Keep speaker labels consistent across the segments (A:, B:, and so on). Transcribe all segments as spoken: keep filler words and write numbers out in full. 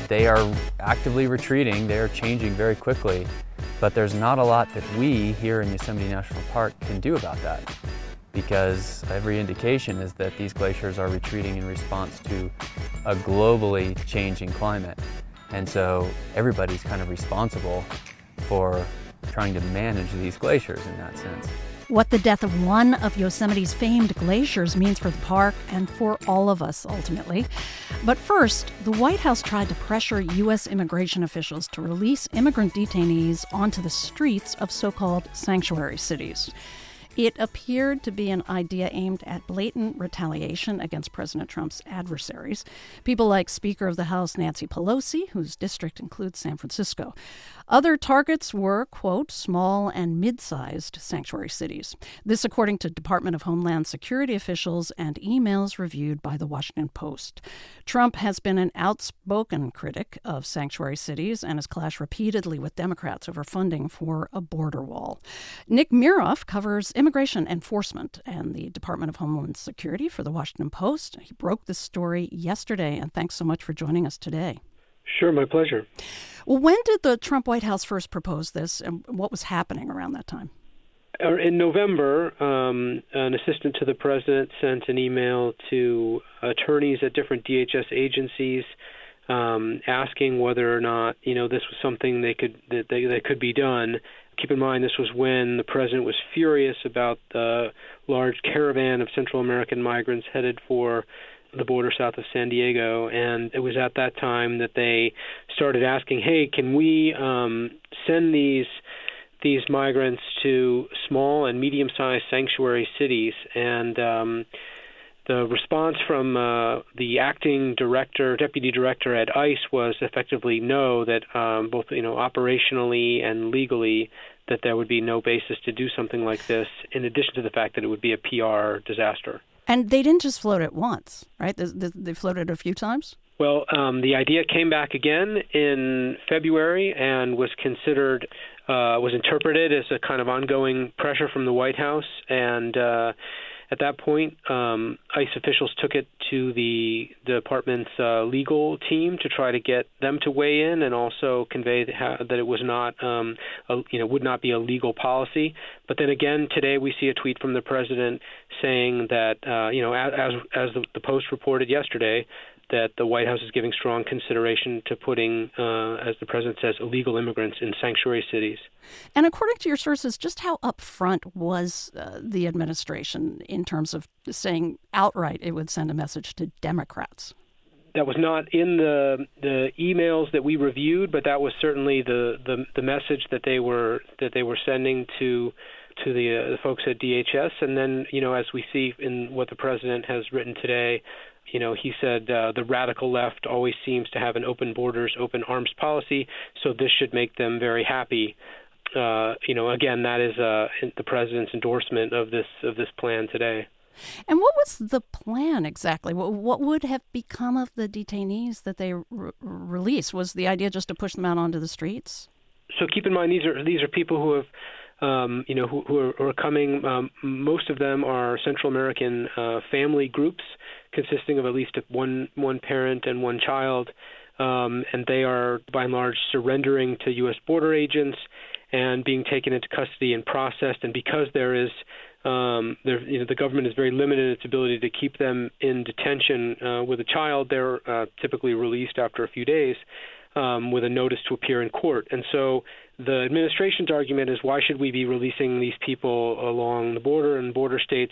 A: they are actively retreating. They are changing very quickly. But there's not a lot that we here in Yosemite National Park can do about that, because every indication is that these glaciers are retreating in response to a globally changing climate. And so everybody's kind of responsible for trying to manage these glaciers in that sense.
B: What the death of one of Yosemite's famed glaciers means for the park and for all of us, ultimately. But first, the White House tried to pressure U S immigration officials to release immigrant detainees onto the streets of so-called sanctuary cities. It appeared to be an idea aimed at blatant retaliation against President Trump's adversaries, people like Speaker of the House Nancy Pelosi, whose district includes San Francisco. Other targets were, quote, small and mid-sized sanctuary cities. This according to Department of Homeland Security officials and emails reviewed by the Washington Post. Trump has been an outspoken critic of sanctuary cities and has clashed repeatedly with Democrats over funding for a border wall. Nick Miroff covers immigration enforcement and the Department of Homeland Security for the Washington Post. He broke this story yesterday, and thanks so much for joining us today.
C: Sure, my pleasure.
B: Well, when did the Trump White House first propose this, and what was happening around that time?
C: In November, um, an assistant to the president sent an email to attorneys at different D H S agencies um, asking whether or not, you know, this was something they could that, they, that could be done. Keep in mind, this was when the president was furious about the large caravan of Central American migrants headed for the border south of San Diego, and it was at that time that they started asking, hey, can we um, send these these migrants to small and medium-sized sanctuary cities? And um, the response from uh, the acting director, deputy director at ICE was effectively no, that um, both you know operationally and legally that there would be no basis to do something like this, in addition to the fact that it would be a P R disaster.
B: And they didn't just float it once, right? They, they floated it a few times?
C: Well, um, the idea came back again in February and was considered, uh, was interpreted as a kind of ongoing pressure from the White House. And uh, at that point, um, ICE officials took it to the department's uh, legal team to try to get them to weigh in and also convey that it was not, um, a, you know, would not be a legal policy. But then again, today we see a tweet from the president saying that, uh, you know, as as the, the Post reported yesterday, that the White House is giving strong consideration to putting, uh, as the president says, illegal immigrants in sanctuary cities.
B: And according to your sources, just how upfront was uh, the administration in terms of saying outright it would send a message to Democrats?
C: That was not in the the emails that we reviewed, but that was certainly the, the, the message that they were that they were sending to to the, uh, the folks at D H S. And then, you know, as we see in what the president has written today, you know, he said uh, the radical left always seems to have an open borders, open arms policy, so this should make them very happy. Uh, you know, again, that is uh, the president's endorsement of this of this plan today.
B: And what was the plan exactly? What, what would have become of the detainees that they re- released? Was the idea just to push them out onto the streets?
C: So keep in mind, these are these are people who have Um, you know, who, who, are, who are coming. Um, most of them are Central American uh, family groups consisting of at least one one parent and one child, um, and they are by and large surrendering to U S border agents and being taken into custody and processed. And because there is, um, there, you know, the government is very limited in its ability to keep them in detention uh, with a child, they're uh, typically released after a few days um, with a notice to appear in court. And so the administration's argument is, why should we be releasing these people along the border and border states?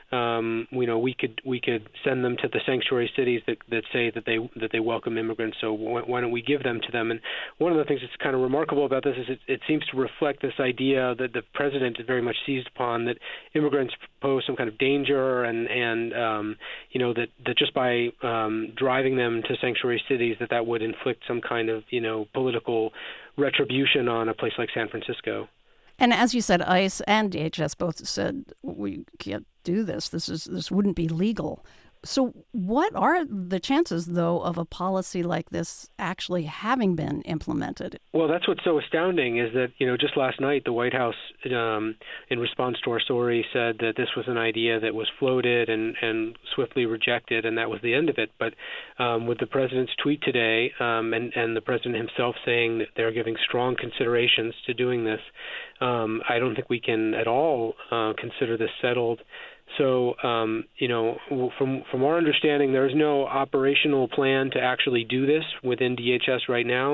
C: Um, you know, we could we could send them to the sanctuary cities that, that say that they that they welcome immigrants. So why, why don't we give them to them? And one of the things that's kind of remarkable about this is it, it seems to reflect this idea that the president has very much seized upon, that immigrants pose some kind of danger, and and um, you know that, that just by um, driving them to sanctuary cities that that would inflict some kind of you know political retribution on a place like San Francisco.
B: And as you said, ICE and D H S both said we can't do this. This is this wouldn't be legal. So what are the chances, though, of a policy like this actually having been implemented?
C: Well, that's what's so astounding is that, you know, just last night, the White House, um, in response to our story, said that this was an idea that was floated and, and swiftly rejected, and that was the end of it. But um, with the president's tweet today um, and, and the president himself saying that they're giving strong considerations to doing this, um, I don't think we can at all uh, consider this settled. So, um, you know, from from our understanding, there is no operational plan to actually do this within D H S right now.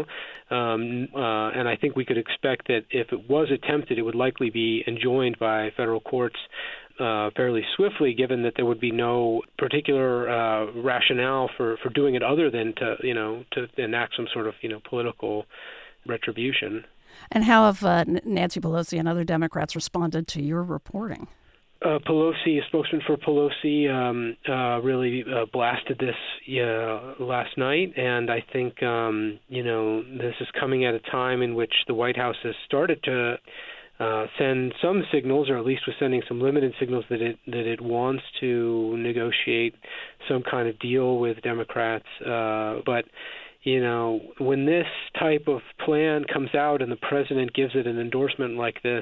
C: Um, uh, and I think we could expect that if it was attempted, it would likely be enjoined by federal courts uh, fairly swiftly, given that there would be no particular uh, rationale for, for doing it other than to, you know, to enact some sort of, you know, political retribution.
B: And how have uh, Nancy Pelosi and other Democrats responded to your reporting?
C: Uh, Pelosi, a spokesman for Pelosi, um, uh, really uh, blasted this uh, last night, and I think um, you know this is coming at a time in which the White House has started to uh, send some signals, or at least was sending some limited signals that it that it wants to negotiate some kind of deal with Democrats, uh, but. You know, when this type of plan comes out and the president gives it an endorsement like this,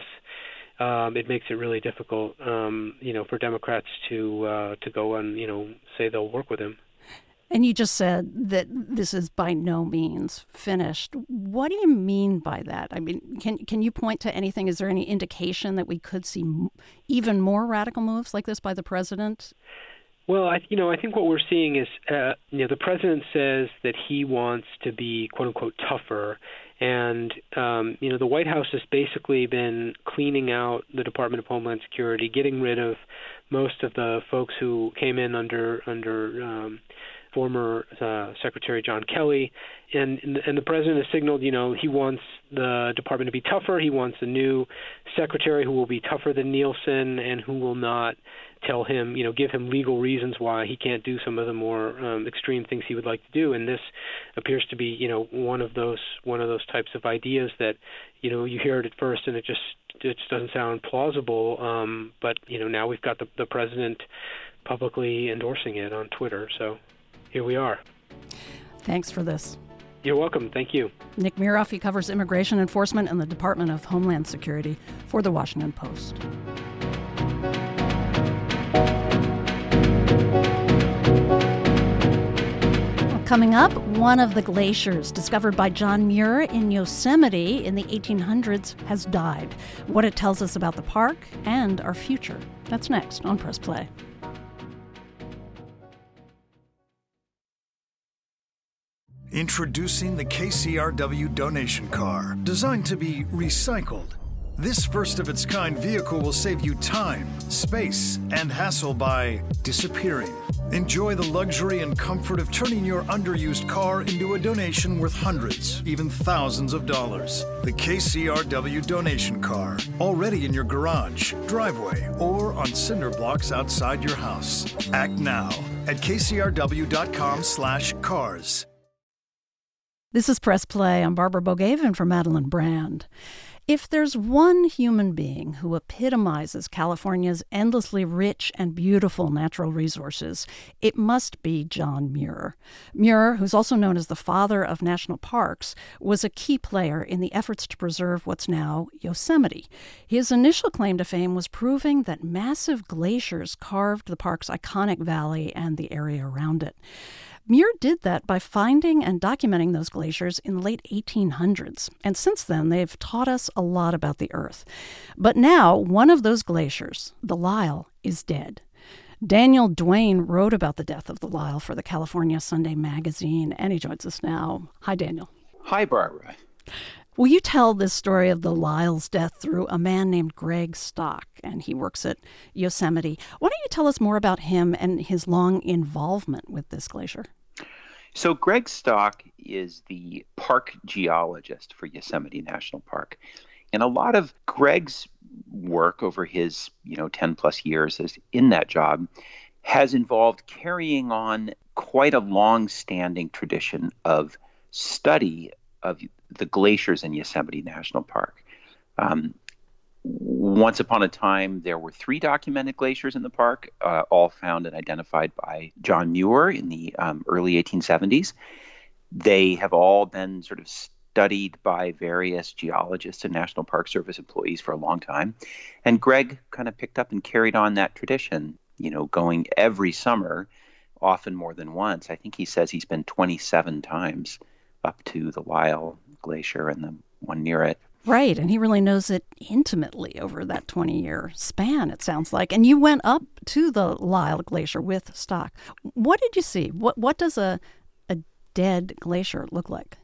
C: um, it makes it really difficult, um, you know, for Democrats to uh, to go and, you know, say they'll work with him.
B: And you just said that this is by no means finished. What do you mean by that? I mean, can can you point to anything? Is there any indication that we could see even more radical moves like this by the president?
C: Well, I, you know, I think what we're seeing is, uh, you know, the president says that he wants to be, quote unquote, tougher. And, um, you know, the White House has basically been cleaning out the Department of Homeland Security, getting rid of most of the folks who came in under under um, former uh, Secretary John Kelly. And, and the president has signaled, you know, he wants the department to be tougher. He wants a new secretary who will be tougher than Nielsen and who will not tell him, you know, give him legal reasons why he can't do some of the more um, extreme things he would like to do. And this appears to be, you know, one of those one of those types of ideas that, you know, you hear it at first and it just it just doesn't sound plausible. Um, but you know, now we've got the, the president publicly endorsing it on Twitter. So here we are.
B: Thanks for this.
C: You're welcome. Thank you.
B: Nick Miroff, he covers immigration enforcement in the Department of Homeland Security for The Washington Post. Coming up, one of the glaciers discovered by John Muir in Yosemite in the eighteen hundreds has died. What it tells us about the park and our future. That's next on Press Play.
D: Introducing the K C R W donation car, designed to be recycled. This first-of-its-kind vehicle will save you time, space, and hassle by disappearing. Enjoy the luxury and comfort of turning your underused car into a donation worth hundreds, even thousands of dollars. The K C R W donation car, already in your garage, driveway, or on cinder blocks outside your house. Act now at kcrw.com slash cars.
B: This is Press Play. I'm Barbara Bogaven for Madeline Brand. If there's one human being who epitomizes California's endlessly rich and beautiful natural resources, it must be John Muir. Muir, who's also known as the father of national parks, was a key player in the efforts to preserve what's now Yosemite. His initial claim to fame was proving that massive glaciers carved the park's iconic valley and the area around it. Muir did that by finding and documenting those glaciers in the late eighteen hundreds, and since then they've taught us a lot about the Earth. But now one of those glaciers, the Lyell, is dead. Daniel Duane wrote about the death of the Lyell for the California Sunday Magazine, and he joins us now. Hi, Daniel.
E: Hi, Barbara.
B: Will you tell this story of the Lyell's death through a man named Greg Stock, and he works at Yosemite. Why don't you tell us more about him and his long involvement with this glacier?
E: So Greg Stock is the park geologist for Yosemite National Park. And a lot of Greg's work over his, you know, ten plus years as in that job has involved carrying on quite a long-standing tradition of study of the glaciers in Yosemite National Park. Um, Once upon a time, there were three documented glaciers in the park, uh, all found and identified by John Muir in the um, early eighteen seventies. They have all been sort of studied by various geologists and National Park Service employees for a long time. And Greg kind of picked up and carried on that tradition, you know, going every summer, often more than once. I think he says he's been twenty-seven times up to the Lyell Glacier and the one near it.
B: Right, and he really knows it intimately over that twenty-year span, it sounds like. And you went up to the Lyell Glacier with Stock. What did you see? What what does a a dead glacier look like?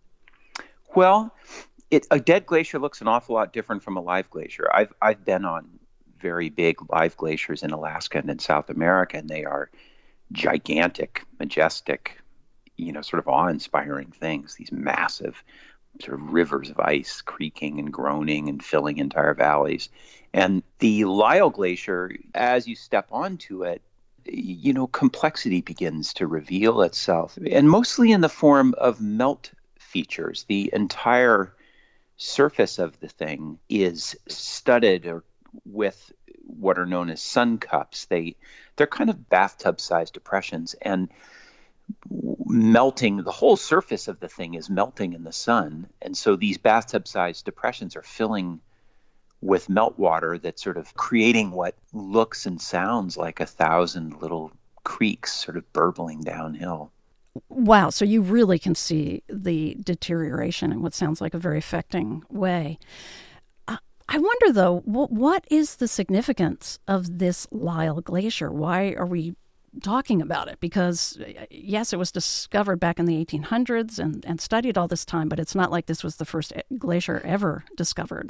E: Well, it, a dead glacier looks an awful lot different from a live glacier. I've I've been on very big live glaciers in Alaska and in South America, and they are gigantic, majestic, you know, sort of awe-inspiring things, these massive sort of rivers of ice creaking and groaning and filling entire valleys. And the Lyell Glacier, as you step onto it, you know, complexity begins to reveal itself, and mostly in the form of melt features. The entire surface of the thing is studded or with what are known as sun cups. They, they're kind of bathtub-sized depressions, and melting, the whole surface of the thing is melting in the sun. And so these bathtub-sized depressions are filling with meltwater that's sort of creating what looks and sounds like a thousand little creeks sort of burbling downhill.
B: Wow, so you really can see the deterioration in what sounds like a very affecting way. Uh, I wonder, though, w- what is the significance of this Lyell Glacier? Why are we talking about it? Because, yes, it was discovered back in the eighteen hundreds and, and studied all this time, but it's not like this was the first glacier ever discovered.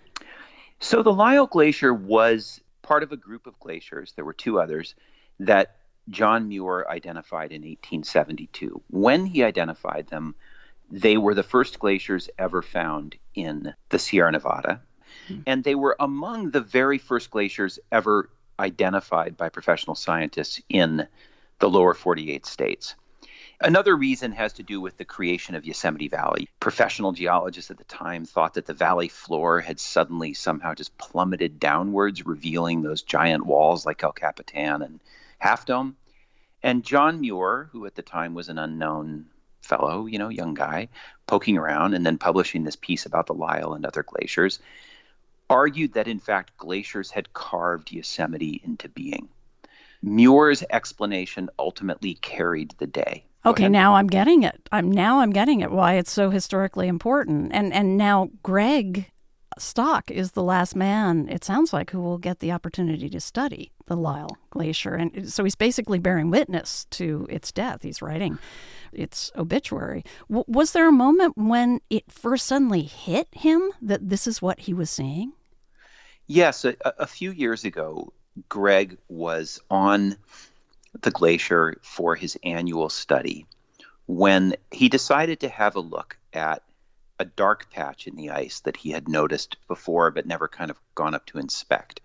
E: So the Lyell Glacier was part of a group of glaciers. There were two others that John Muir identified in eighteen seventy-two. When he identified them, they were the first glaciers ever found in the Sierra Nevada, mm-hmm. and they were among the very first glaciers ever identified by professional scientists in the lower forty-eight states. Another reason has to do with the creation of Yosemite Valley. Professional geologists at the time thought that the valley floor had suddenly somehow just plummeted downwards, revealing those giant walls like El Capitan and Half Dome. And John Muir, who at the time was an unknown fellow, you know, young guy, poking around and then publishing this piece about the Lyell and other glaciers, argued that, in fact, glaciers had carved Yosemite into being. Muir's explanation ultimately carried the day.
B: Okay, now I'm getting it. I'm now I'm getting it. Why it's so historically important. And and now Greg Stock is the last man, it sounds like, who will get the opportunity to study the Lyell Glacier. And so he's basically bearing witness to its death. He's writing its obituary. W- was there a moment when it first suddenly hit him that this is what he was seeing?
E: Yes, a, a few years ago, Greg was on the glacier for his annual study when he decided to have a look at a dark patch in the ice that he had noticed before but never kind of gone up to inspect.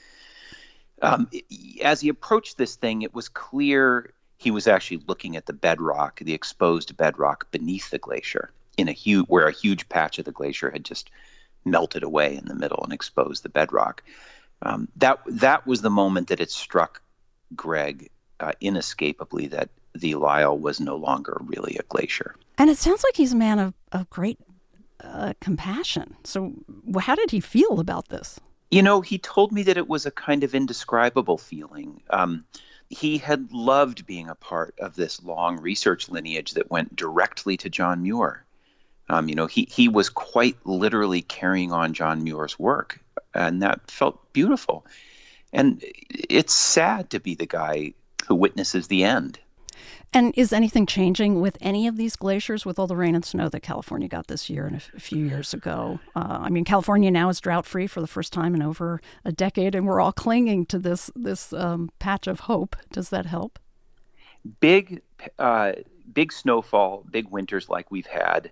E: Um, as he approached this thing, it was clear he was actually looking at the bedrock, the exposed bedrock beneath the glacier, in a huge, where a huge patch of the glacier had just melted away in the middle and exposed the bedrock. Um, that that was the moment that it struck Greg uh, inescapably that the Lyell was no longer really a glacier.
B: And it sounds like he's a man of, of great uh, compassion. So how did he feel about this?
E: You know, he told me that it was a kind of indescribable feeling. Um, he had loved being a part of this long research lineage that went directly to John Muir. Um, you know, he, he was quite literally carrying on John Muir's work, and that felt beautiful. And it's sad to be the guy who witnesses the end.
B: And is anything changing with any of these glaciers with all the rain and snow that California got this year and a few years ago? Uh, I mean, California now is drought-free for the first time in over a decade, and we're all clinging to this this um, patch of hope. Does that help?
E: Big, uh, big snowfall, big winters like we've had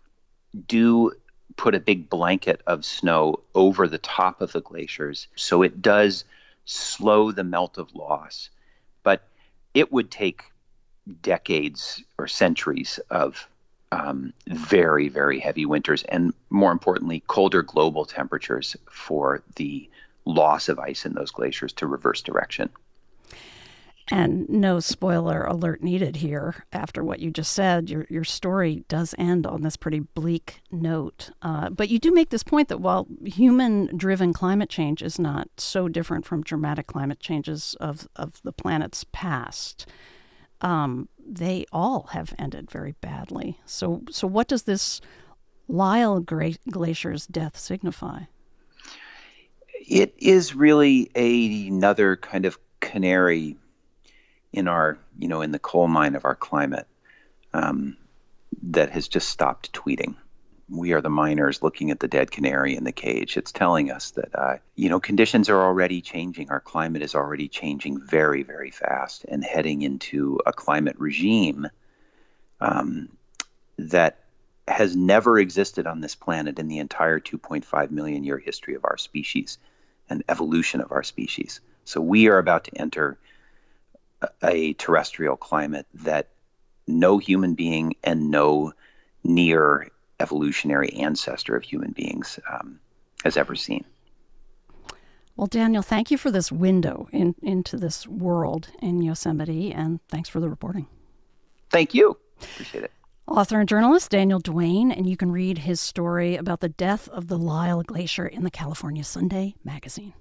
E: do put a big blanket of snow over the top of the glaciers. So it does slow the melt of loss. But it would take decades or centuries of um, very, very heavy winters, and more importantly, colder global temperatures for the loss of ice in those glaciers to reverse direction.
B: And no spoiler alert needed here. After what you just said, your your story does end on this pretty bleak note. Uh, but you do make this point that while human-driven climate change is not so different from dramatic climate changes of, of the planet's past, um, they all have ended very badly. So, so what does this Lyell Gra- Glacier's death signify?
E: It is really a, another kind of canary in our, you know, in the coal mine of our climate, um, that has just stopped tweeting. We are the miners looking at the dead canary in the cage. It's telling us that, uh, you know, conditions are already changing. Our climate is already changing very, very fast and heading into a climate regime um, that has never existed on this planet in the entire two point five million year history of our species and evolution of our species. So we are about to enter a terrestrial climate that no human being and no near evolutionary ancestor of human beings um, has ever seen.
B: Well, Daniel, thank you for this window in, into this world in Yosemite, and thanks for the reporting.
E: Thank you. Appreciate it.
B: Author and journalist Daniel Duane, and you can read his story about the death of the Lyell Glacier in the California Sunday magazine.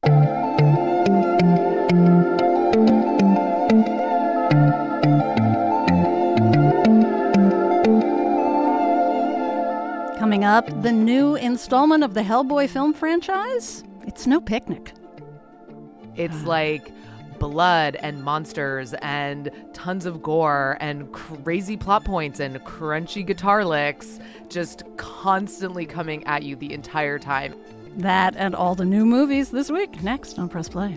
B: Coming up, the new installment of the Hellboy film franchise. It's no picnic.
F: It's like blood and monsters and tons of gore and crazy plot points and crunchy guitar licks just constantly coming at you the entire time.
B: That and all the new movies this week, next on Press Play.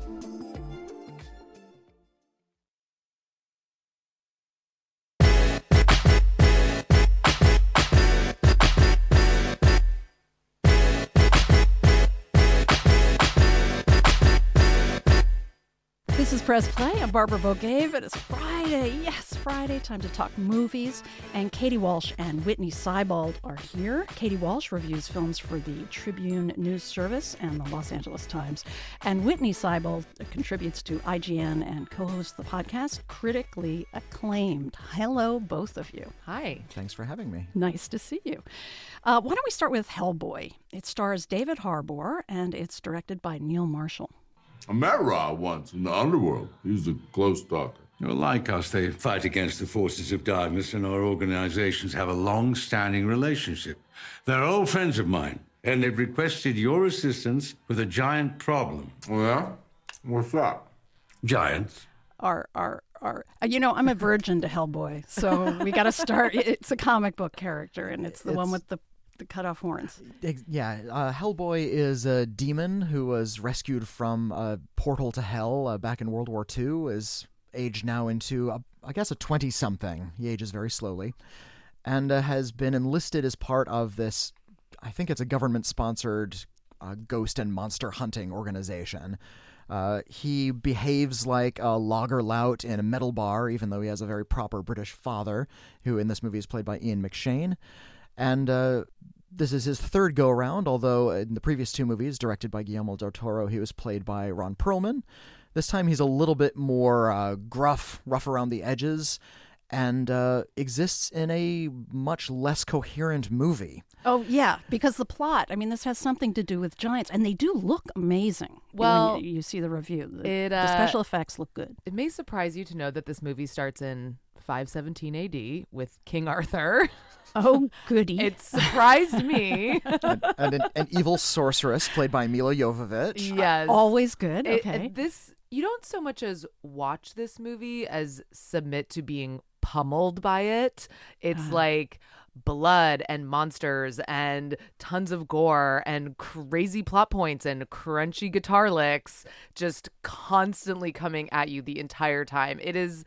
B: This is Press Play. I'm Barbara Bogave. It is Friday. Yes, Friday. Time to talk movies. And Katie Walsh and Whitney Seibold are here. Katie Walsh reviews films for the Tribune News Service and the Los Angeles Times. And Whitney Seibold contributes to I G N and co-hosts the podcast, Critically Acclaimed. Hello, both of you.
F: Hi.
G: Thanks for having me.
B: Nice to see you. Uh, why don't we start with Hellboy? It stars David Harbour, and it's directed by Neil Marshall.
H: I met Ra once in the underworld. He's a close talker.
I: Well, like us, they fight against the forces of darkness, and our organizations have a long-standing relationship. They're old friends of mine, and they've requested your assistance with a giant problem.
H: Oh, yeah? What's that?
I: Giants.
B: Our, our, our, you know, I'm a virgin to Hellboy, so we got to start. It's a comic book character, and it's the it's... one with the the cut off horns.
G: Yeah, uh, Hellboy is a demon who was rescued from a portal to hell uh, back in World War Two, is aged now into, a, I guess, a twenty-something. He ages very slowly, and uh, has been enlisted as part of this, I think it's a government-sponsored uh, ghost and monster hunting organization. Uh, he behaves like a lager lout in a metal bar, even though he has a very proper British father, who in this movie is played by Ian McShane. And uh, this is his third go-around, although in the previous two movies, directed by Guillermo del Toro, he was played by Ron Perlman. This time he's a little bit more uh, gruff, rough around the edges, and uh, exists in a much less coherent movie.
B: Oh, yeah, because the plot, I mean, this has something to do with giants, and they do look amazing.
F: Well,
B: when you, you see the review. The,
F: it, uh,
B: the special effects look good.
F: It may surprise you to know that this movie starts in five seventeen A D with King Arthur.
B: Oh, goody.
F: It surprised me.
G: and and an, an evil sorceress played by Mila Jovovich.
F: Yes.
B: Always good.
F: It,
B: okay.
F: This, you don't so much as watch this movie as submit to being pummeled by it. It's uh. like blood and monsters and tons of gore and crazy plot points and crunchy guitar licks just constantly coming at you the entire time. It is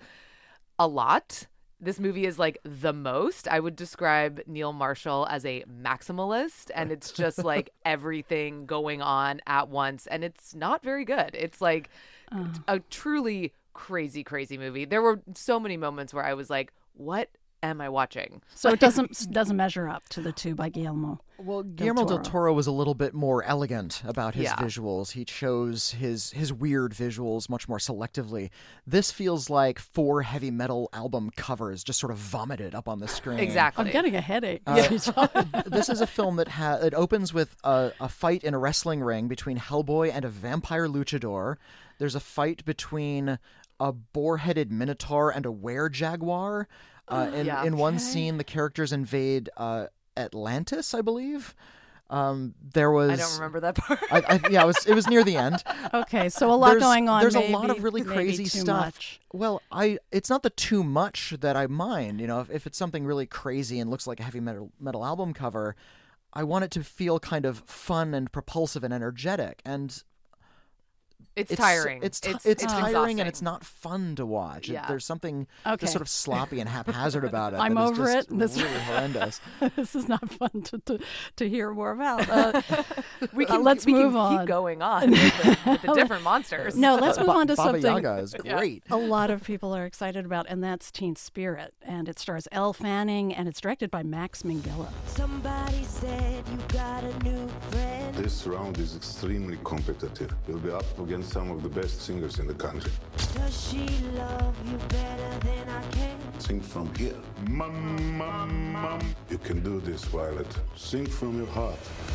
F: a lot. This movie is like the most. I would describe Neil Marshall as a maximalist, and it's just like everything going on at once, and it's not very good. It's like uh. a truly crazy, crazy movie. There were so many moments where I was like, what am I watching?
B: So it doesn't doesn't measure up to the two by Guillermo.
G: Well, Guillermo del Toro was a little bit more elegant about his
F: Yeah.
G: visuals. He chose his his weird visuals much more selectively. This feels like four heavy metal album covers just sort of vomited up on the screen.
F: Exactly.
B: I'm getting a headache.
G: Uh, this is a film that ha- it opens with a, a fight in a wrestling ring between Hellboy and a vampire luchador. There's a fight between a boar-headed minotaur and a were-jaguar. Uh, in,
F: Yeah.
G: in one
F: Okay.
G: scene, the characters invade uh, Atlantis, I believe. Um, there was.
F: I don't remember that part.
G: I, I, yeah, it was. It was near the end.
B: Okay, so a lot
G: There's-
B: going on.
G: There's
B: maybe,
G: a lot of really
B: maybe
G: crazy
B: too
G: stuff.
B: much.
G: Well, I it's not the too much that I mind. You know, if, if it's something really crazy and looks like a heavy metal metal album cover, I want it to feel kind of fun and propulsive and energetic. And
F: It's, tiring.
G: It's ti-
F: it's,
G: it's,
F: it's
G: tiring
F: exhausting.
G: and it's not fun to watch. It-
F: Yeah.
G: There's something
B: Okay.
G: just sort of sloppy and haphazard about it.
B: I'm
G: that is
B: over
G: just
B: it. This-
G: really horrendous.
B: This is not fun to to, to hear more about. Uh,
F: We
B: uh,
F: can,
B: let's
F: we
B: move
F: can
B: on.
F: keep going on with the, with the different monsters.
B: No, let's move
G: Ba-
B: on to
G: Baba
B: something
G: Yaga is great.
B: a lot of people are excited about, and that's Teen Spirit. And it stars Elle Fanning, and it's directed by Max Minghella.
J: Somebody said you got a new friend.
K: This round is extremely competitive. You'll be up against some of the best singers in the country.
J: Does she love you better than I can?
K: Sing from here. Mum, mum, mum. You can do this, Violet. Sing from your heart.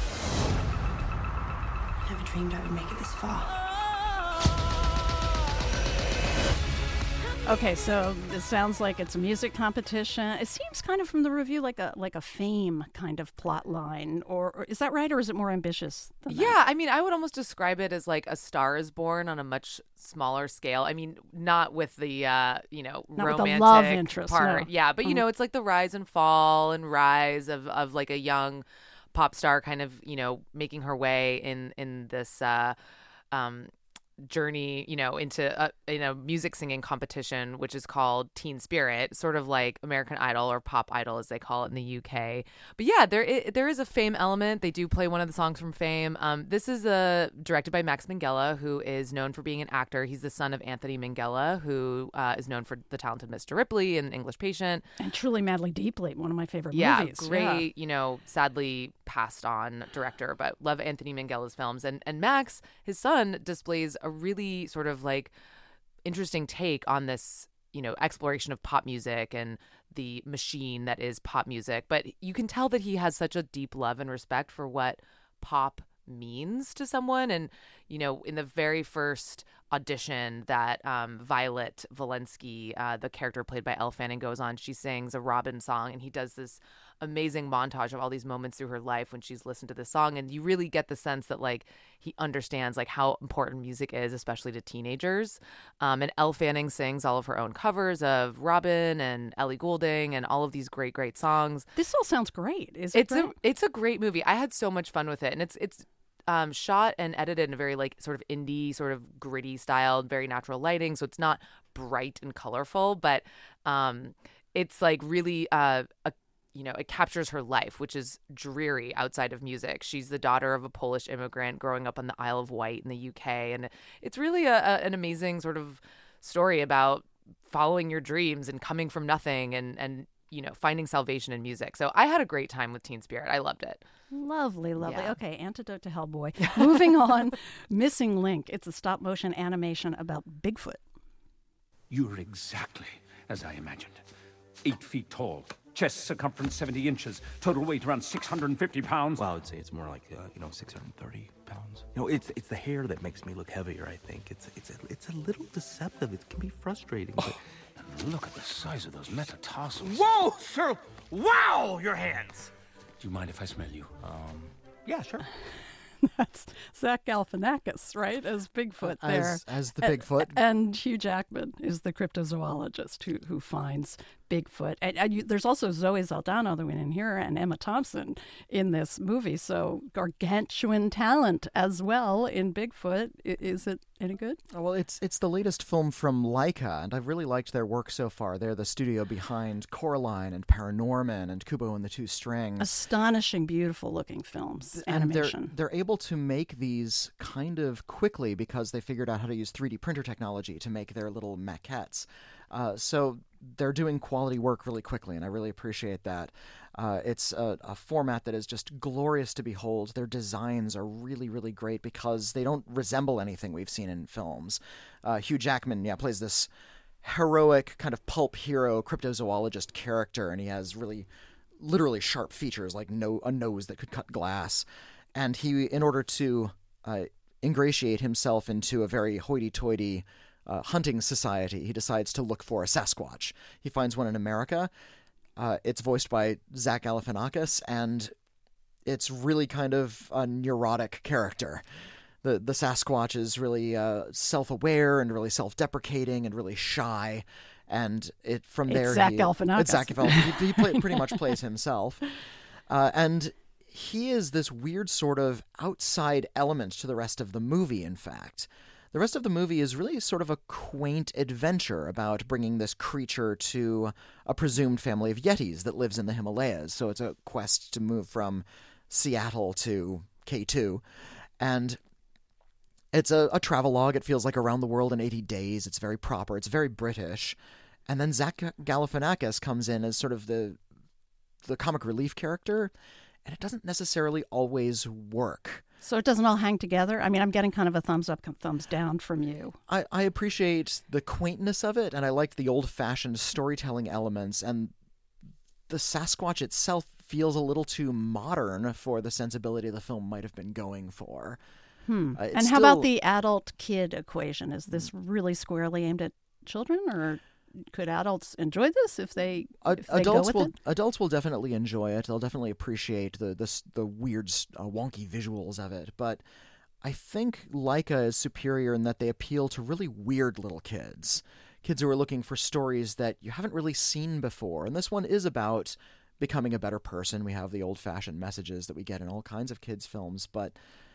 J: Never dreamed I would make it this far.
B: Okay, so it sounds like it's a music competition. It seems kind of from the review like a like a Fame kind of plot line, or, or is that right, or is it more ambitious than that?
F: Yeah, I mean, I would almost describe it as like A Star Is Born on a much smaller scale. I mean, not with the uh, you know
B: Not with the
F: romantic
B: love interest,
F: part.
B: no.
F: Yeah, but you
B: Mhm.
F: know, it's like the rise and fall and rise of of like a young pop star, kind of you know making her way in in this. Uh, um, journey, you know, into a, in a music singing competition, which is called Teen Spirit, sort of like American Idol or Pop Idol, as they call it in the U K. But yeah, there i- there is a Fame element. They do play one of the songs from Fame. Um, this is uh, directed by Max Minghella, who is known for being an actor. He's the son of Anthony Minghella, who uh, is known for The Talented Mister Ripley and English Patient.
B: And Truly Madly Deeply, one of my favorite
F: Yeah,
B: movies.
F: great, you know, sadly passed on director, but love Anthony Minghella's films. And and Max, his son, displays a really sort of like interesting take on this, you know, exploration of pop music and the machine that is pop music. But you can tell that he has such a deep love and respect for what pop means to someone. And, you know, in the very first audition that um, Violet Valensky, uh, the character played by Elle Fanning, goes on, she sings a Robin song, and he does this amazing montage of all these moments through her life when she's listened to this song. And you really get the sense that like he understands like how important music is, especially to teenagers. Um, and Elle Fanning sings all of her own covers of Robin and Ellie Goulding and all of these great, great songs.
B: This all sounds great. Is it
F: It's
B: great?
F: a it's a great movie. I had so much fun with it, and it's it's um, shot and edited in a very like sort of indie, sort of gritty style, very natural lighting. So it's not bright and colorful, but um, it's like really uh, a you know, it captures her life, which is dreary outside of music. She's the daughter of a Polish immigrant growing up on the Isle of Wight in the U K, and it's really a, a, an amazing sort of story about following your dreams and coming from nothing and and you know finding salvation in music. So I had a great time with Teen Spirit. I loved it.
B: Lovely, lovely.
F: Yeah.
B: Okay, antidote to Hellboy. Moving on, Missing Link. It's a stop motion animation about Bigfoot.
L: You're exactly as I imagined. Eight feet tall, chest circumference seventy inches, total weight around six hundred fifty pounds.
M: Well, I would say it's more like, uh, you know, six hundred thirty pounds. You know, it's it's the hair that makes me look heavier, I think. It's it's a, it's a little deceptive. It can be frustrating. But...
L: Oh, and look at the size of those metatarsals.
M: Whoa, sir! Wow, your hands!
L: Do you mind if I smell you?
M: Um, yeah, sure.
B: That's Zach Galifianakis, right, as Bigfoot
G: As-
B: there.
G: as the
B: And-
G: Bigfoot.
B: And Hugh Jackman is the cryptozoologist who, who finds Bigfoot. And, and you, there's also Zoe Saldana, the one in here, and Emma Thompson in this movie. So gargantuan talent as well in Bigfoot. I- Is it any good?
G: Oh, well, it's it's the latest film from Laika, and I've really liked their work so far. They're the studio behind Coraline and Paranorman and Kubo and the Two Strings.
B: Astonishing, beautiful looking films,
G: And
B: animation.
G: they're, they're able to make these kind of quickly because they figured out how to use three D printer technology to make their little maquettes. Uh, so they're doing quality work really quickly, and I really appreciate that. Uh, it's a, a format that is just glorious to behold. Their designs are really, really great because they don't resemble anything we've seen in films. Uh, Hugh Jackman, yeah, plays this heroic kind of pulp hero cryptozoologist character, and he has really literally sharp features like no a nose that could cut glass. And he, in order to uh, ingratiate himself into a very hoity-toity uh, hunting society, he decides to look for a Sasquatch. He finds one in America. Uh, it's voiced by Zach Galifianakis, and it's really kind of a neurotic character. The the Sasquatch is really uh, self-aware and really self-deprecating and really shy. And it from
B: it's
G: there,
B: Zach
G: he,
B: Galifianakis.
G: It's Zach Galifianakis. He, he play, pretty much plays himself, uh, and he is this weird sort of outside element to the rest of the movie. In fact, the rest of the movie is really sort of a quaint adventure about bringing this creature to a presumed family of Yetis that lives in the Himalayas. So it's a quest to move from Seattle to K two, and it's a, a travelogue. It feels like Around the World in eighty days. It's very proper. It's very British. And then Zach Galifianakis comes in as sort of the the comic relief character, and it doesn't necessarily always work.
B: So it doesn't all hang together? I mean, I'm getting kind of a thumbs up, thumbs down from you.
G: I, I appreciate the quaintness of it, and I like the old-fashioned storytelling elements, and the Sasquatch itself feels a little too modern for the sensibility the film might have been going for.
B: Hmm.
G: Uh,
B: and how
G: still...
B: about the adult-kid equation? Is this really squarely aimed at children, or could adults enjoy this if they, if they
G: adults
B: go with
G: will
B: it?
G: adults will definitely enjoy it. They'll definitely appreciate the the, the weird, uh, wonky visuals of it. But I think Laika is superior in that they appeal to really weird little kids, kids who are looking for stories that you haven't really seen before. And this one is about becoming a better person. We have the old-fashioned messages that we get in all kinds of kids' films, but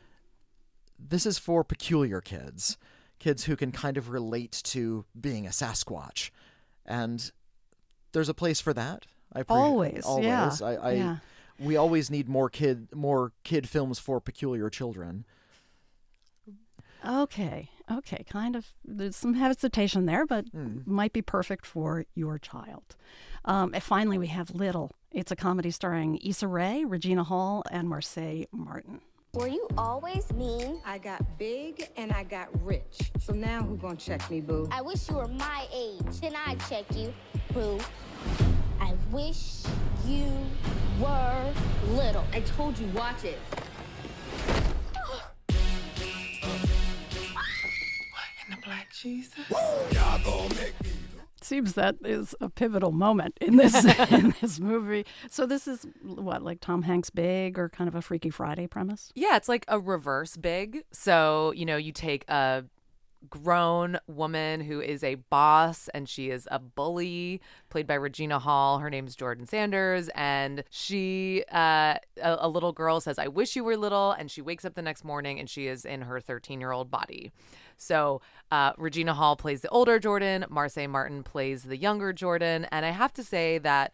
G: this is for peculiar kids, kids who can kind of relate to being a Sasquatch. And there's a place for that. I pre-
B: always,
G: always.
B: yeah.
G: I, I,
B: yeah.
G: We always need more kid, more kid films for peculiar children.
B: Okay, okay, kind of. There's some hesitation there, but
G: Mm.
B: might be perfect for your child. Um, and finally, we have Little. It's a comedy starring Issa Rae, Regina Hall, and Marsai Martin.
N: Were you always mean?
O: I got big and I got rich. So now who gonna check me, boo?
N: I wish you were my age. Then I'd check you, boo. I wish you were little.
O: I told you, watch it. What in the black Jesus?
J: Y'all gonna make me.
B: Seems that is a pivotal moment in this in this movie. So this is what, like Tom Hanks' Big, or kind of a Freaky Friday premise?
F: Yeah, it's like a reverse Big. So, you know, you take a grown woman who is a boss and she is a bully, played by Regina Hall. Her name's Jordan Sanders, and she uh a, a little girl says, "I wish you were little," and she wakes up the next morning and she is in her thirteen-year-old body. So uh, Regina Hall plays the older Jordan, Marsai Martin plays the younger Jordan, and I have to say that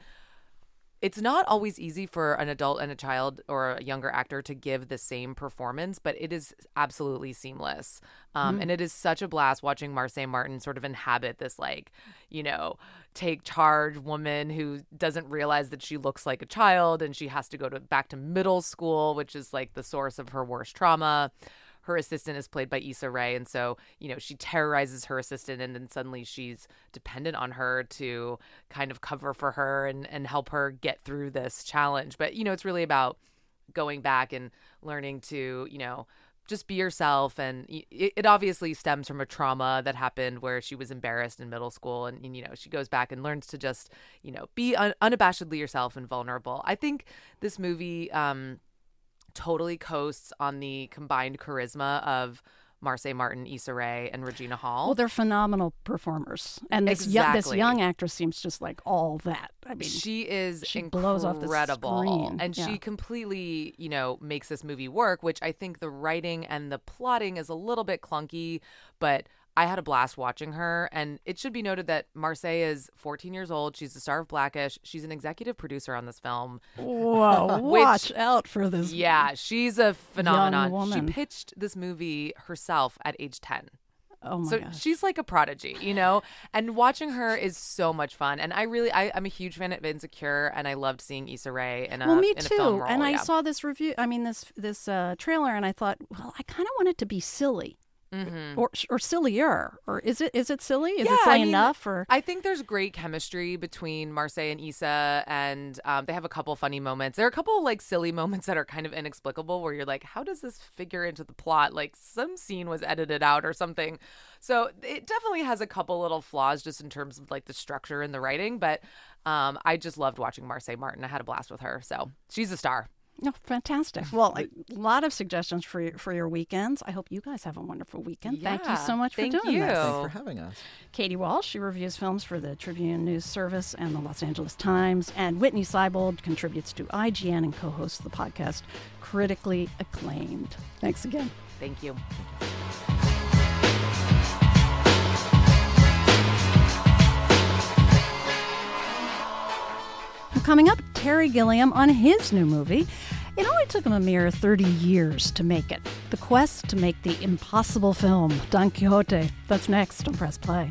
F: it's not always easy for an adult and a child or a younger actor to give the same performance, but it is absolutely seamless. Um,
B: Mm.
F: And it is such a blast watching Marsai Martin sort of inhabit this, like, you know, take charge woman who doesn't realize that she looks like a child and she has to go to back to middle school, which is like the source of her worst trauma. Her assistant is played by Issa Rae, and so, you know, she terrorizes her assistant, and then suddenly she's dependent on her to kind of cover for her and, and help her get through this challenge. But, you know, it's really about going back and learning to, you know, just be yourself. And it, it obviously stems from a trauma that happened where she was embarrassed in middle school. And, and you know, she goes back and learns to just, you know, be un- unabashedly yourself and vulnerable. I think this movie um, totally coasts on the combined charisma of Marsai Martin, Issa Rae, and Regina Hall.
B: Well, they're phenomenal performers, and this
F: exactly.
B: young, this young actress seems just like all that. I mean,
F: she is
B: she
F: incredible,
B: blows off the screen.
F: and
B: Yeah.
F: she completely, you know, makes this movie work. Which I think the writing and the plotting is a little bit clunky, but I had a blast watching her. And it should be noted that Marsai is fourteen years old. She's the star of Blackish. She's an executive producer on this film.
B: Whoa,
F: which,
B: watch out for this.
F: Yeah, she's a phenomenon.
B: young woman.
F: She pitched this movie herself at age ten.
B: Oh my
F: so
B: gosh.
F: she's like a prodigy, you know, and watching her is so much fun. And I really, I, I'm a huge fan of Insecure, and I loved seeing Issa Rae in a,
B: well, me
F: in a
B: too.
F: film role.
B: And I
F: yeah.
B: saw this review, I mean, this this uh, trailer, and I thought, well, I kind of want it to be silly.
F: Mm-hmm.
B: Or or sillier, or is it is it silly? Is
F: yeah,
B: it silly
F: I mean,
B: enough? Or
F: I think there's great chemistry between Marseille and Issa, and um, they have a couple funny moments. There are a couple like silly moments that are kind of inexplicable, where you're like, how does this figure into the plot? Like some scene was edited out or something. So it definitely has a couple little flaws just in terms of like the structure and the writing. But um, I just loved watching Marseille Martin. I had a blast with her, so she's a star.
B: Oh, fantastic. Well, a lot of suggestions for your, for your weekends. I hope you guys have a wonderful weekend.
F: Yeah,
B: thank you so much
F: thank
B: for doing
F: you.
B: this.
G: Thanks for having us.
B: Katie Walsh, she reviews films for the Tribune News Service and the Los Angeles Times. And Whitney Seibold contributes to I G N and co-hosts the podcast Critically Acclaimed. Thanks again.
F: Thank you.
B: Coming up, Terry Gilliam on his new movie. It only took him a mere thirty years to make it. The quest to make the impossible film, Don Quixote. That's next on Press Play.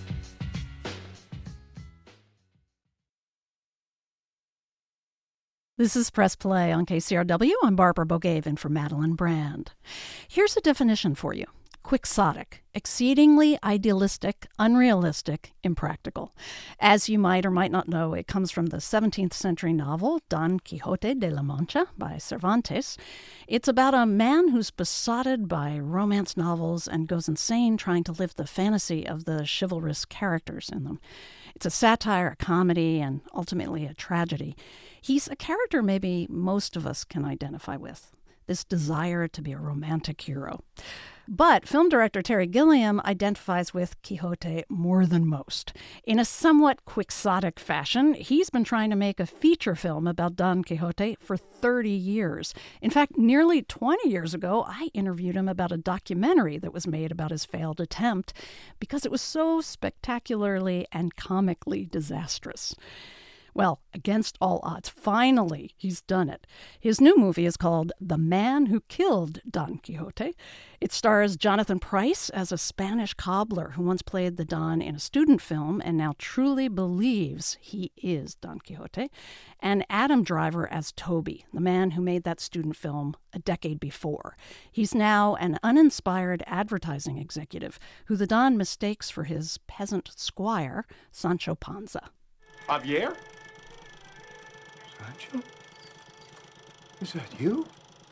B: This is Press Play on K C R W. I'm Barbara Bogaven for Madeline Brand. Here's a definition for you. Quixotic, exceedingly idealistic, unrealistic, impractical. As you might or might not know, it comes from the seventeenth century novel Don Quixote de la Mancha by Cervantes. It's about a man who's besotted by romance novels and goes insane trying to live the fantasy of the chivalrous characters in them. It's a satire, a comedy, and ultimately a tragedy. He's a character maybe most of us can identify with, this desire to be a romantic hero. But film director Terry Gilliam identifies with Quixote more than most. In a somewhat quixotic fashion, he's been trying to make a feature film about Don Quixote for thirty years. In fact, nearly twenty years ago, I interviewed him about a documentary that was made about his failed attempt because it was so spectacularly and comically disastrous. Well, against all odds, finally, he's done it. His new movie is called The Man Who Killed Don Quixote. It stars Jonathan Pryce as a Spanish cobbler who once played the Don in a student film and now truly believes he is Don Quixote, and Adam Driver as Toby, the man who made that student film a decade before. He's now an uninspired advertising executive who the Don mistakes for his peasant squire, Sancho Panza.
P: Javier? Sancho? Is that you?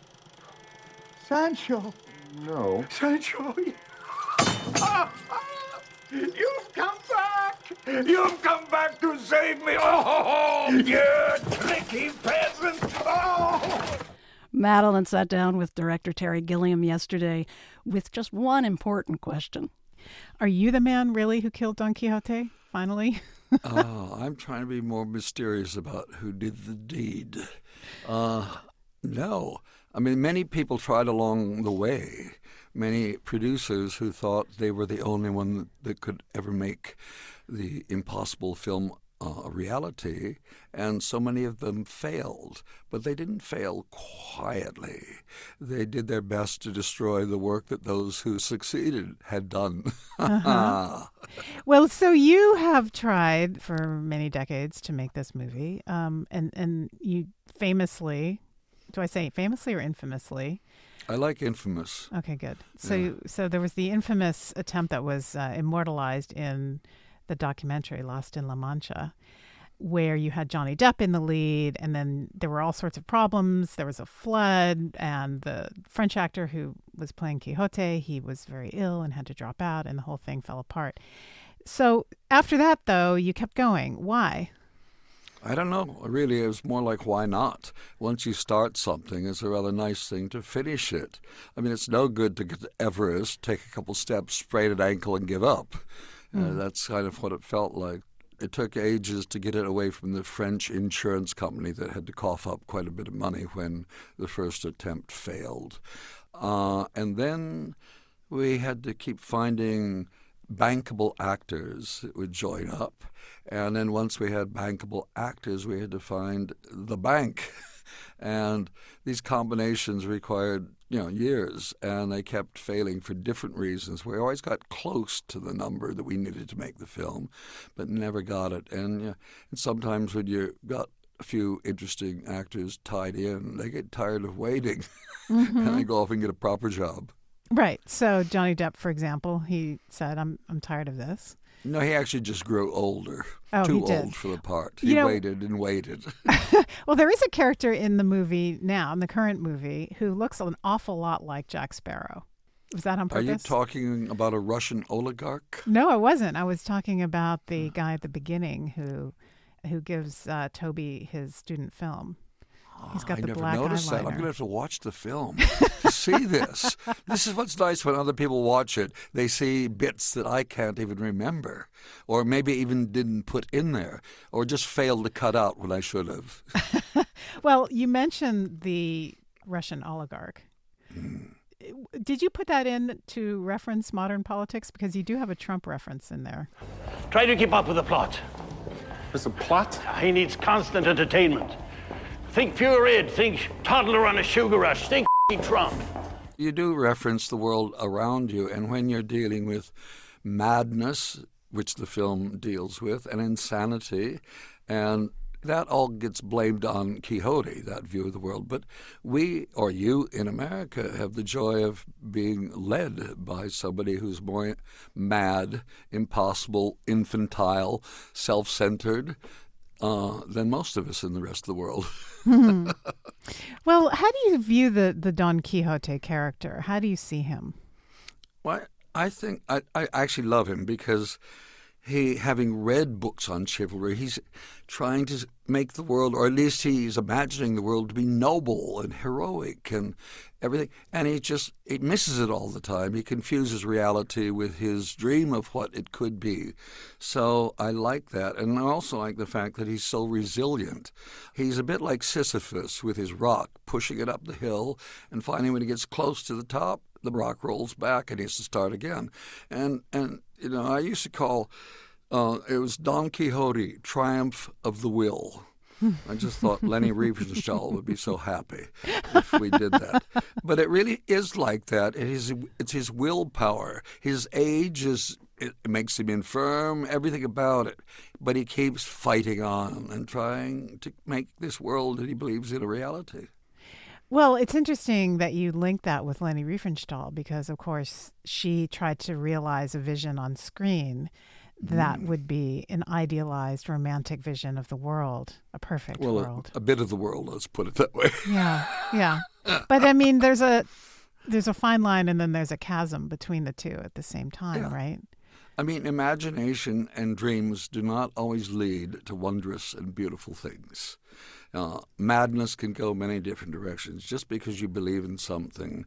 P: Sancho?
K: No.
P: Sancho? Ah, ah, you've come back! You've come back to save me! Oh, you tricky peasant! Oh!
B: Madeline sat down with director Terry Gilliam yesterday with just one important question.
Q: Are you the man really who killed Don Quixote, finally?
R: uh, I'm trying to be more mysterious about who did the deed. Uh, no. I mean, many people tried along the way. Many producers who thought they were the only one that could ever make the impossible film uh, a reality, and so many of them failed. But they didn't fail quietly. They did their best to destroy the work that those who succeeded had done.
Q: uh-huh. Well, so you have tried for many decades to make this movie, um, and, and you famously, do I say famously or infamously?
R: I like infamous.
Q: Okay, good. So,
R: yeah.
Q: so there was the infamous attempt that was uh, immortalized in the documentary Lost in La Mancha, where you had Johnny Depp in the lead, and then there were all sorts of problems. There was a flood, and the French actor who was playing Quixote, he was very ill and had to drop out, and the whole thing fell apart. So after that, though, you kept going. Why?
R: I don't know. Really, it was more like, why not? Once you start something, it's a rather nice thing to finish it. I mean, it's no good to get to Everest, take a couple steps, sprain an ankle, and give up. Mm. Uh, that's kind of what it felt like. It took ages to get it away from the French insurance company that had to cough up quite a bit of money when the first attempt failed. Uh, and then we had to keep finding bankable actors that would join up. And then once we had bankable actors, we had to find the bank And these combinations required, you know, years, and they kept failing for different reasons. We always got close to the number that we needed to make the film, but never got it. And, you know, and sometimes when you got a few interesting actors tied in, they get tired of waiting, mm-hmm. and they go off and get a proper job.
Q: Right. So Johnny Depp, for example, he said, I'm I'm tired of this.
R: No, he actually just grew older.
Q: Oh,
R: Too
Q: he did.
R: old for the part. He
Q: you know,
R: waited and waited.
Q: Well, there is a character in the movie now, in the current movie, who looks an awful lot like Jack Sparrow. Was that on purpose?
R: Are you talking about a Russian oligarch?
Q: No, I wasn't. I was talking about the guy at the beginning who who gives uh, Toby his student film. He's got
R: I
Q: the
R: never
Q: black
R: noticed
Q: eyeliner.
R: that. I'm going to have to watch the film to see this. This is what's nice when other people watch it. They see bits that I can't even remember, or maybe even didn't put in there, or just failed to cut out when I should have.
Q: Well, you mentioned the Russian oligarch.
R: Mm.
Q: Did you put that in to reference modern politics? Because you do have a Trump reference in there.
S: Try to keep up with the plot.
K: There's a plot?
S: He needs constant entertainment. Think Pure Id, think toddler on a sugar rush, think Trump.
R: You do reference the world around you, and when you're dealing with madness, which the film deals with, and insanity, and that all gets blamed on Quixote, that view of the world. But we, or you in America, have the joy of being led by somebody who's more mad, impossible, infantile, self-centered, Uh, than most of us in the rest of the world.
Q: hmm. Well, how do you view the, the Don Quixote character? How do you see him?
R: Well, I think I, I actually love him because he, having read books on chivalry, he's trying to make the world, or at least he's imagining the world to be noble and heroic and everything. And he just he misses it all the time. He confuses reality with his dream of what it could be. So I like that. And I also like the fact that he's so resilient. He's a bit like Sisyphus with his rock, pushing it up the hill, and finally when he gets close to the top, the rock rolls back and he has to start again. And, and you know, I used to call, uh, it was Don Quixote, Triumph of the Will. I just thought Lenny Riefenstahl would be so happy if we did that. But it really is like that. It is, it's his willpower. His age is it makes him infirm, everything about it. But he keeps fighting on and trying to make this world that he believes in a reality.
Q: Well, it's interesting that you link that with Leni Riefenstahl because, of course, she tried to realize a vision on screen that mm. would be an idealized romantic vision of the world, a perfect
R: well,
Q: world.
R: A, a bit of the world, let's put it that way.
Q: Yeah, yeah. But, I mean, there's a there's a fine line and then there's a chasm between the two at the same time,
R: yeah.
Q: right?
R: I mean, imagination and dreams do not always lead to wondrous and beautiful things. Uh, madness can go many different directions. Just because you believe in something,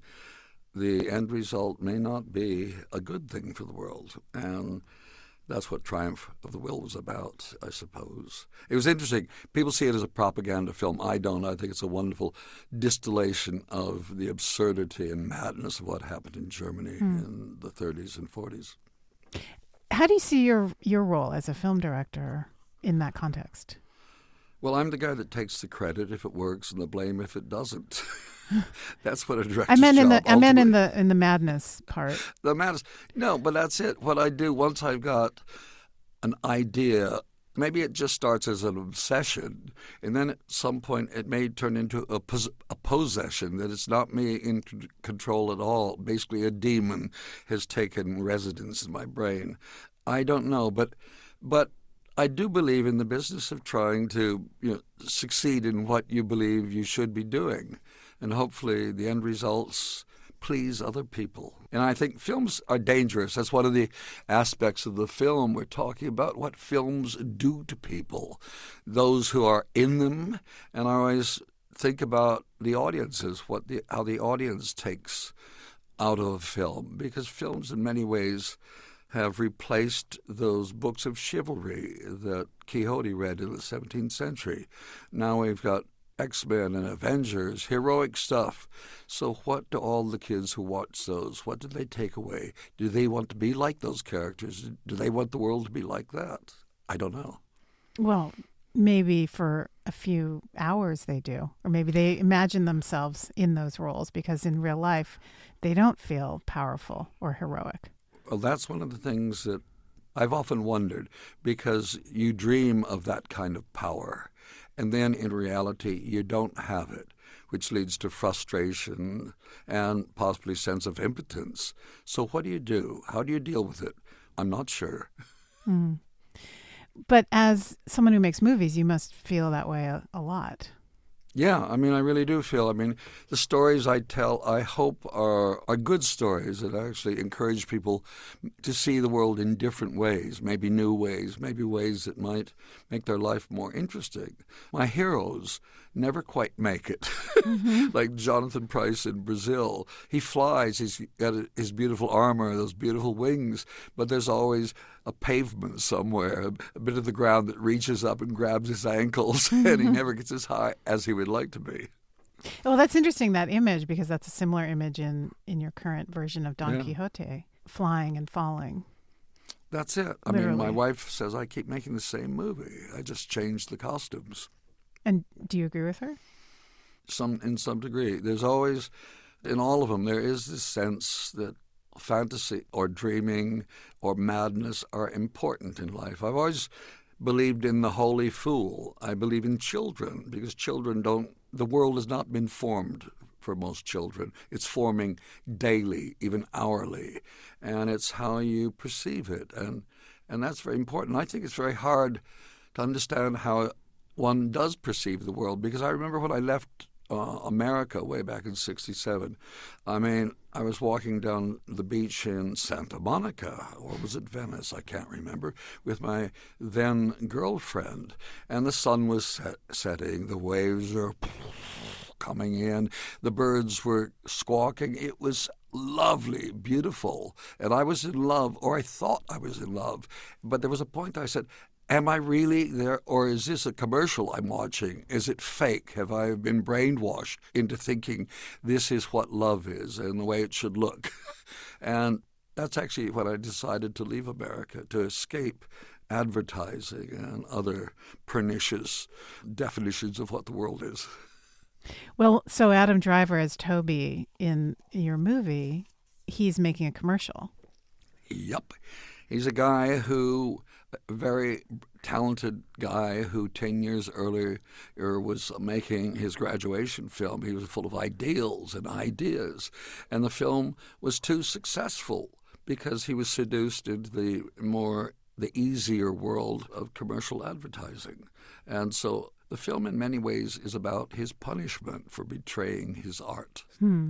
R: the end result may not be a good thing for the world. And that's what Triumph of the Will was about, I suppose. It was interesting. People see it as a propaganda film. I don't. I think it's a wonderful distillation of the absurdity and madness of what happened in Germany mm. in the thirties and forties.
Q: How do you see your your role as a film director in that context?
R: Well, I'm the guy that takes the credit if it works and the blame if it doesn't. That's what a director's
Q: I meant in
R: job,
Q: the I meant in
R: ultimately.
Q: the in the madness part.
R: The madness. No, but that's it. What I do once I've got an idea, maybe it just starts as an obsession, and then at some point it may turn into a, pos- a possession, that it's not me in c- control at all. Basically, a demon has taken residence in my brain. I don't know, but but I do believe in the business of trying to you know, succeed in what you believe you should be doing. And hopefully the end results please other people. And I think films are dangerous. That's one of the aspects of the film. We're talking about what films do to people, those who are in them. And I always think about the audiences, what the, how the audience takes out of film. Because films in many ways have replaced those books of chivalry that Quixote read in the seventeenth century. Now we've got X-Men and Avengers, heroic stuff. So what do all the kids who watch those, what do they take away? Do they want to be like those characters? Do they want the world to be like that? I don't know.
Q: Well, maybe for a few hours they do, or maybe they imagine themselves in those roles because in real life they don't feel powerful or heroic.
R: Well, that's one of the things that I've often wondered, because you dream of that kind of power, and then in reality you don't have it, which leads to frustration and possibly sense of impotence. So what do you do? How do you deal with it? I'm not sure.
Q: Mm. But as someone who makes movies, you must feel that way a, a lot.
R: Yeah, I mean, I really do feel. I mean, the stories I tell, I hope, are are good stories that actually encourage people to see the world in different ways, maybe new ways, maybe ways that might make their life more interesting. My heroes never quite make it. Mm-hmm. Like Jonathan Pryce in Brazil. He flies, he's got his beautiful armor, those beautiful wings, but there's always a pavement somewhere, a bit of the ground that reaches up and grabs his ankles, mm-hmm. and he never gets as high as he would like to be.
Q: Well, that's interesting, that image, because that's a similar image in, in your current version of Don
R: Yeah.
Q: Quixote, flying and falling.
R: That's it. I
Q: Literally.
R: mean, my wife says I keep making the same movie. I just changed the costumes.
Q: And do you agree with her?
R: Some, in some degree. There's always, in all of them, there is this sense that fantasy or dreaming or madness are important in life. I've always believed in the holy fool. I believe in children, because children don't, the world has not been formed for most children. It's forming daily, even hourly, and it's how you perceive it, and and that's very important. I think it's very hard to understand how one does perceive the world, because I remember when I left uh, America way back in sixty-seven, I mean, I was walking down the beach in Santa Monica, or was it Venice, I can't remember, with my then girlfriend, and the sun was set, setting, the waves were coming in, the birds were squawking. It was lovely, beautiful, and I was in love, or I thought I was in love, but there was a point I said, am I really there, or is this a commercial I'm watching? Is it fake? Have I been brainwashed into thinking this is what love is and the way it should look? And that's actually when I decided to leave America, to escape advertising and other pernicious definitions of what the world is.
Q: Well, so Adam Driver as Toby in your movie, he's making a commercial.
R: Yep. He's a guy who, a very talented guy who ten years earlier was making his graduation film. He was full of ideals and ideas. And the film was too successful because he was seduced into the more, the easier world of commercial advertising. And so the film in many ways is about his punishment for betraying his art.
Q: Hmm.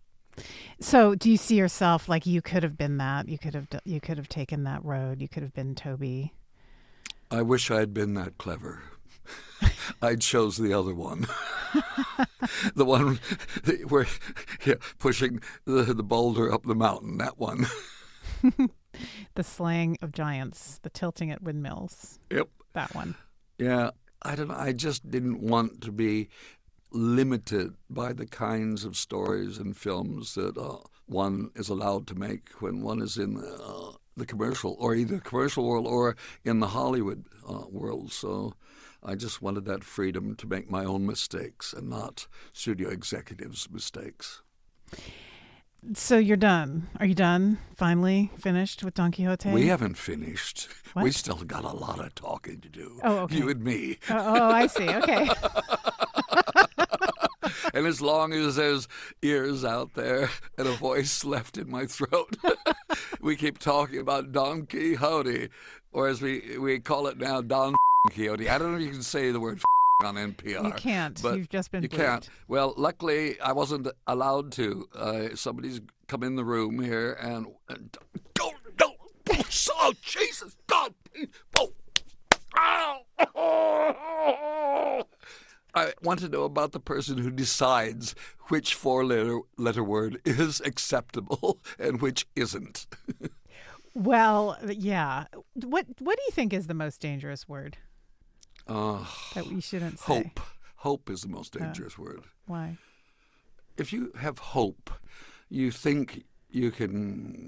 Q: So, do you see yourself like you could have been that? You could have you could have taken that road. You could have been Toby.
R: I wish I had been that clever. I chose the other one, the one where yeah, pushing the the boulder up the mountain. That one.
Q: The slaying of giants, the tilting at windmills.
R: Yep.
Q: That one.
R: Yeah, I don't know. I just didn't want to be limited by the kinds of stories and films that uh, one is allowed to make when one is in the, uh, the commercial, or either commercial world or in the Hollywood uh, world. So I just wanted that freedom to make my own mistakes and not studio executives' mistakes.
Q: So you're done. Are you done? Finally finished with Don Quixote?
R: We haven't finished.
Q: What?
R: We still got a lot of talking to do.
Q: Oh, okay.
R: You and me.
Q: Oh, oh I see. Okay.
R: And as long as there's ears out there and a voice left in my throat, we keep talking about Don Quixote, or as we, we call it now, Don Quixote. I don't know if you can say the word on N P R.
Q: You can't.
R: But
Q: You've just been
R: You
Q: bleeped.
R: can't. Well, luckily, I wasn't allowed to. Uh, somebody's come in the room here and... and don't, don't, don't, oh, Jesus, God, oh, ow. I want to know about the person who decides which four-letter letter word is acceptable and which isn't.
Q: Well, yeah. What What do you think is the most dangerous word
R: Uh,
Q: that we shouldn't say?
R: Hope. Hope is the most dangerous
Q: Uh,
R: word.
Q: Why?
R: If you have hope, you think you can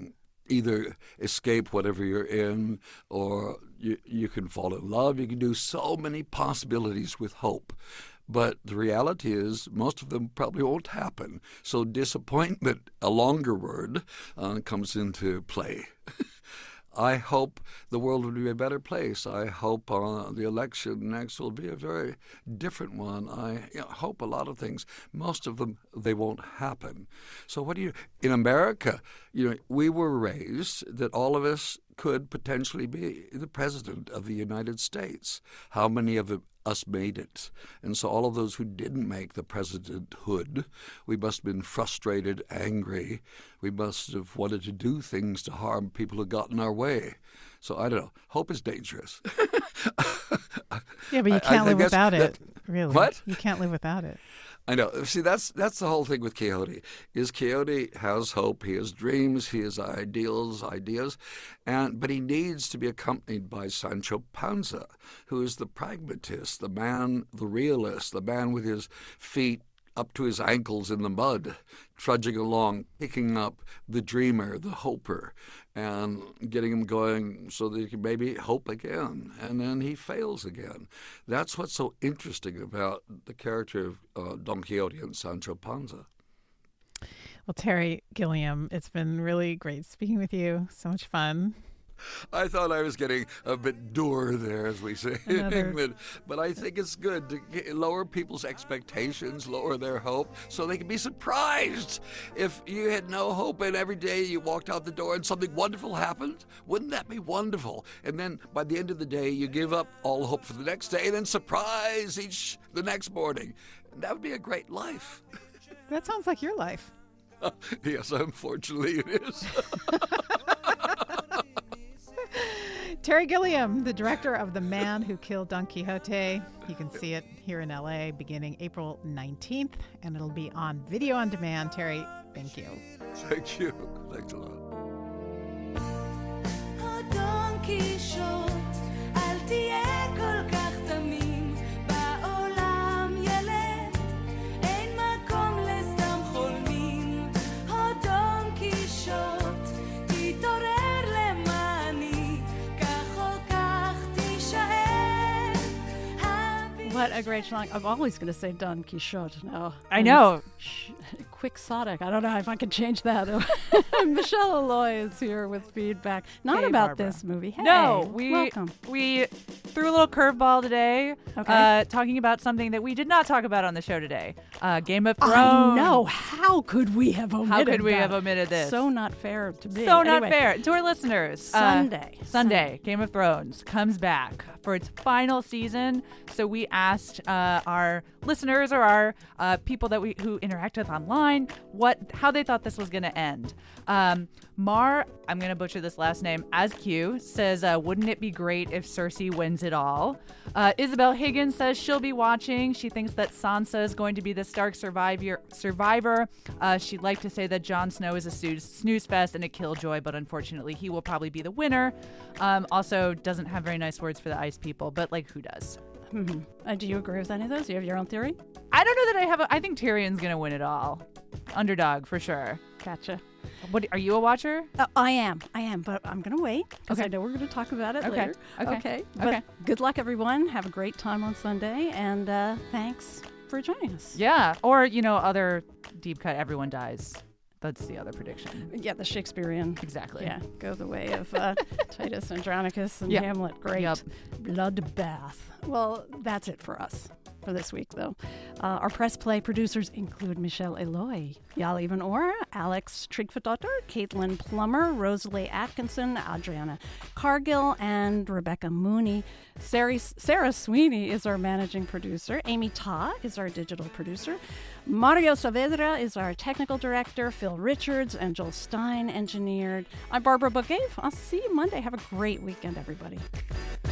R: either escape whatever you're in, or you, you can fall in love. You can do so many possibilities with hope. But the reality is most of them probably won't happen. So disappointment, a longer word, uh, comes into play. I hope the world will be a better place. I hope uh, the election next will be a very different one. I you know, hope a lot of things. Most of them, they won't happen. So what do you, in America, you know, we were raised that all of us could potentially be the president of the United States. How many of it, us made it? And so all of those who didn't make the presidenthood, we must have been frustrated, angry. We must have wanted to do things to harm people who got in our way. So I don't know. Hope is dangerous.
Q: Yeah, but you
R: I- I
Q: can't live
R: think that's-
Q: without it,
R: that-
Q: really.
R: What?
Q: You can't live without it.
R: I know. See, that's that's the whole thing with Quixote. Is Quixote has hope, he has dreams, he has ideals, ideas, and but he needs to be accompanied by Sancho Panza, who is the pragmatist, the man, the realist, the man with his feet up to his ankles in the mud, trudging along, picking up the dreamer, the hoper, and getting him going so that he can maybe hope again. And then he fails again. That's what's so interesting about the character of uh, Don Quixote and Sancho Panza.
Q: Well, Terry Gilliam, it's been really great speaking with you. So much fun.
R: I thought I was getting a bit dour there, as we say in
Q: Another-
R: England. But I think it's good to get, lower people's expectations, lower their hope, so they can be surprised. If you had no hope and every day you walked out the door and something wonderful happened, wouldn't that be wonderful? And then by the end of the day, you give up all hope for the next day and then surprise each the next morning. That would be a great life.
Q: That sounds like your life.
R: Yes, unfortunately it is.
Q: Terry Gilliam, the director of The Man Who Killed Don Quixote. You can see it here in L A beginning April nineteenth, and it'll be on video on demand. Terry, thank you.
R: Thank you. Thanks a lot.
J: דון קישוט, אל תהיה כל כך תמים, בעולם ילד, אין מקום לסתם חולמים. דון קישוט, תתעורר למעני, כך או כך תישאר.
B: What a great song. I'm always going to say Don Quixote now.
T: I know.
B: Sh- Quixotic. I don't know if I can change that. Michelle Alloy is here with feedback. Not
T: Hey,
B: about
T: Barbara.
B: this movie. Hey,
T: no, we
B: welcome.
T: we threw a little curveball today,
B: Okay.
T: uh, talking about something that we did not talk about on the show today. Uh, Game of Thrones.
B: I know. How could we have omitted
T: How could we
B: that?
T: have omitted this?
B: So not fair to me.
T: So not
B: Anyway,
T: fair to our listeners.
B: Sunday.
T: Uh, Sunday, Game of Thrones comes back for its final season. So we asked uh, our listeners or our uh, people that we who interact with online what how they thought this was going to end. Um, Mar, I'm going to butcher this last name, Askew, says, uh, wouldn't it be great if Cersei wins it all? Uh, Isabel Higgins says she'll be watching. She thinks that Sansa is going to be the Stark survivor. survivor. Uh, she'd like to say that Jon Snow is a snooze, snooze fest and a killjoy, but unfortunately he will probably be the winner. Um, also, doesn't have very nice words for the ice people, but like, who does?
B: Mm-hmm. Uh, do you agree with any of those? Do you have your own theory?
T: I don't know that I have a, I think Tyrion's going to win it all. Underdog, for sure.
B: Gotcha.
T: What, are you a watcher?
B: Uh, I am. I am, but I'm going to wait because
T: Okay.
B: I know we're going to talk about it
T: Okay.
B: later.
T: Okay.
B: Okay. But
T: Okay.
B: good luck, everyone. Have a great time on Sunday, and uh, thanks for joining us.
T: Yeah. Or, you know, other deep cut, everyone dies. That's the other prediction.
B: Yeah, the Shakespearean.
T: Exactly.
B: Yeah, go the way of uh, Titus Andronicus and
T: Yeah.
B: Hamlet. Great.
T: Yep.
B: Bloodbath. Well, that's it for us for this week, though. Uh, our press play producers include Michelle Eloy, Yal Even Orr, Alex Trigvadotter, Caitlin Plummer, Rosalie Atkinson, Adriana Cargill, and Rebecca Mooney. Sarah, Sarah Sweeney is our managing producer. Amy Ta is our digital producer. Mario Saavedra is our technical director. Phil Richards and Joel Stein engineered. I'm Barbara Bugave. I'll see you Monday. Have a great weekend, everybody.